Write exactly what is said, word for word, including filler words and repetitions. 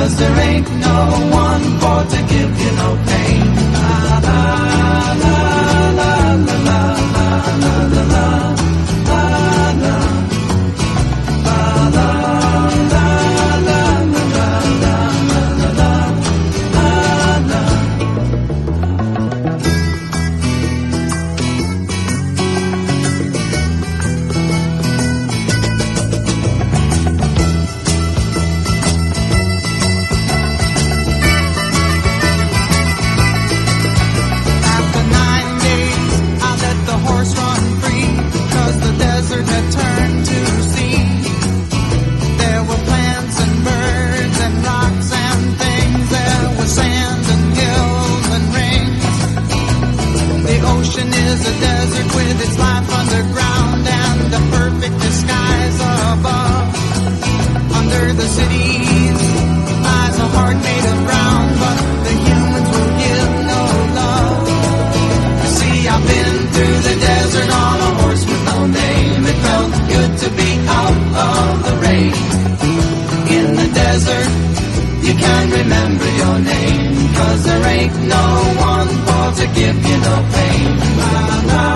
'cause there ain't no one for to give you no pain. La la la la la la la la la la la la la la la had turned to sea. There were plants and birds and rocks and things. There was sand and hills and rings. The ocean is a desert with its life underground and a perfect disguise above. Under the cities lies a heart made of brown, but the humans will give no love. You see, I've been through the desert on a horse with no name. It felt good to be out of the rain. In the desert, you can remember your name, 'cause there ain't no one for to give you no pain. La, la.